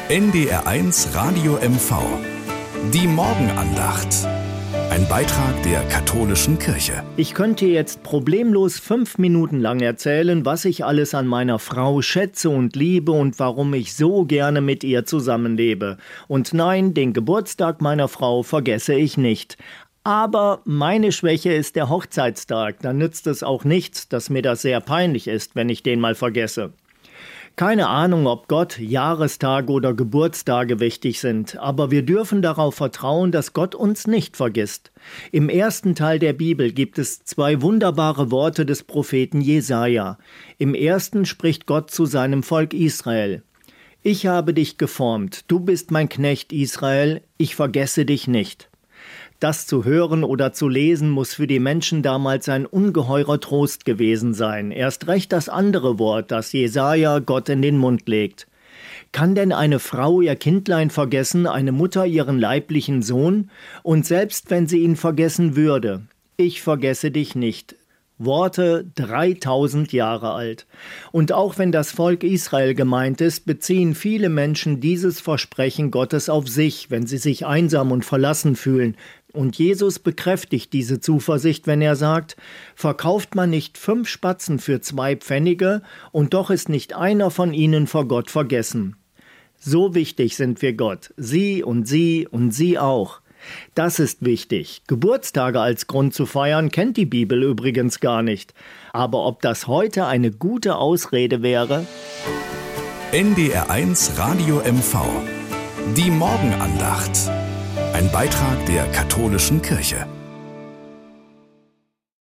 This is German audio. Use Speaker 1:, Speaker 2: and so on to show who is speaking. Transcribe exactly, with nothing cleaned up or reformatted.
Speaker 1: N D R eins Radio M V. Die Morgenandacht. Ein Beitrag der katholischen Kirche.
Speaker 2: Ich könnte jetzt problemlos fünf Minuten lang erzählen, was ich alles an meiner Frau schätze und liebe und warum ich so gerne mit ihr zusammenlebe. Und nein, den Geburtstag meiner Frau vergesse ich nicht. Aber meine Schwäche ist der Hochzeitstag. Da nützt es auch nichts, dass mir das sehr peinlich ist, wenn ich den mal vergesse. Keine Ahnung, ob Gott Jahrestage oder Geburtstage wichtig sind, aber wir dürfen darauf vertrauen, dass Gott uns nicht vergisst. Im ersten Teil der Bibel gibt es zwei wunderbare Worte des Propheten Jesaja. Im ersten spricht Gott zu seinem Volk Israel. Ich habe dich geformt, du bist mein Knecht Israel, ich vergesse dich nicht. Das zu hören oder zu lesen muss für die Menschen damals ein ungeheurer Trost gewesen sein. Erst recht das andere Wort, das Jesaja Gott in den Mund legt. Kann denn eine Frau ihr Kindlein vergessen, eine Mutter ihren leiblichen Sohn? Und selbst wenn sie ihn vergessen würde, ich vergesse dich nicht. Worte dreitausend Jahre alt. Und auch wenn das Volk Israel gemeint ist, beziehen viele Menschen dieses Versprechen Gottes auf sich, wenn sie sich einsam und verlassen fühlen. Und Jesus bekräftigt diese Zuversicht, wenn er sagt, verkauft man nicht fünf Spatzen für zwei Pfennige und doch ist nicht einer von ihnen vor Gott vergessen. So wichtig sind wir Gott, Sie und Sie und Sie auch. Das ist wichtig. Geburtstage als Grund zu feiern, kennt die Bibel übrigens gar nicht. Aber ob das heute eine gute Ausrede wäre?
Speaker 1: N D R eins Radio M V. Die Morgenandacht. Ein Beitrag der katholischen Kirche.